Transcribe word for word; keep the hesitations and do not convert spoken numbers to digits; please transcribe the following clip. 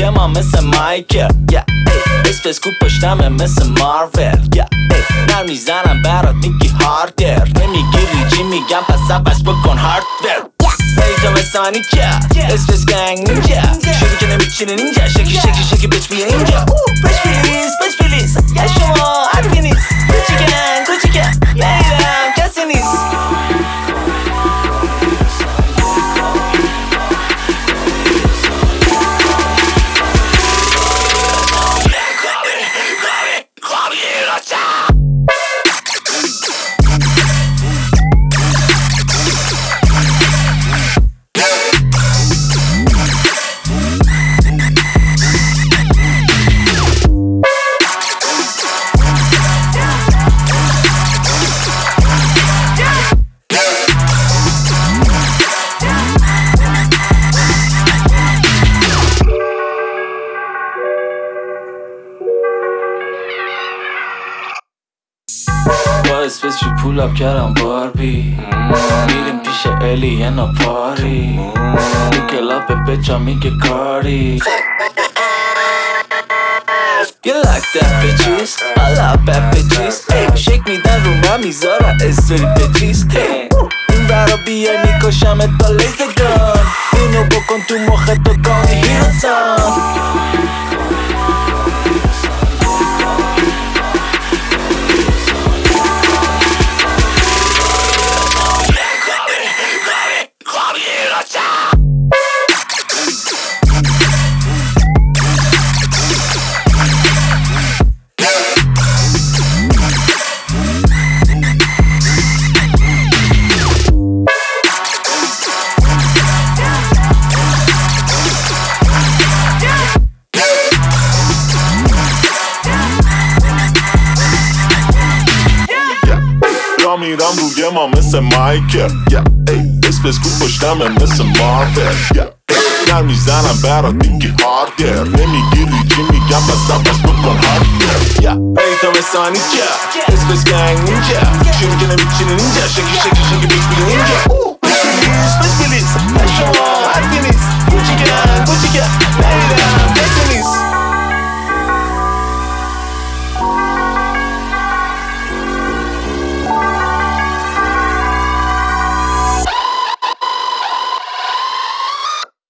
روی ما مثل مایکل yeah. اسپس کو پشتمه مثل مارول yeah. نر میزنم برات میگی هاردر نمیگیری چی میگم پس عوض بکن هاردور پیدا مثل منیجا اسپس گنگ نینجا شروع که نمیچینه نینجا شکی شکی شکی بچ بیا اینجا بچ پلیز بچ پلیز یا شما حرفی نیست کوچیکن کوچیکن نیدم کسی نیست اسپس چی پول اپ کردم باربی میریم پیش الینا پاری تو کلاب بچا میگه کاری You like that bitches I love bad bitches شک میدن رو من میذارن استوری بچیز این برا بیای میکشمت با لیزگان اینو بکن تو مخت تو کانی هیروتان میرم روی ما مثل مایکل اسپس کو پشتمه مثل مارول نر میزنم برات میگی هاردر نمیگیری چی میگم پس عوض بکن هاردر پیدا مثل منیجا اسپس گنگ نینجا شروع که نمیچینه نینجا شکی شکی شکی بچ بیا اینجا پلیز بچ پلیز شما حرفی نیست کوچیکن کوچیکن نیدم کسی نیست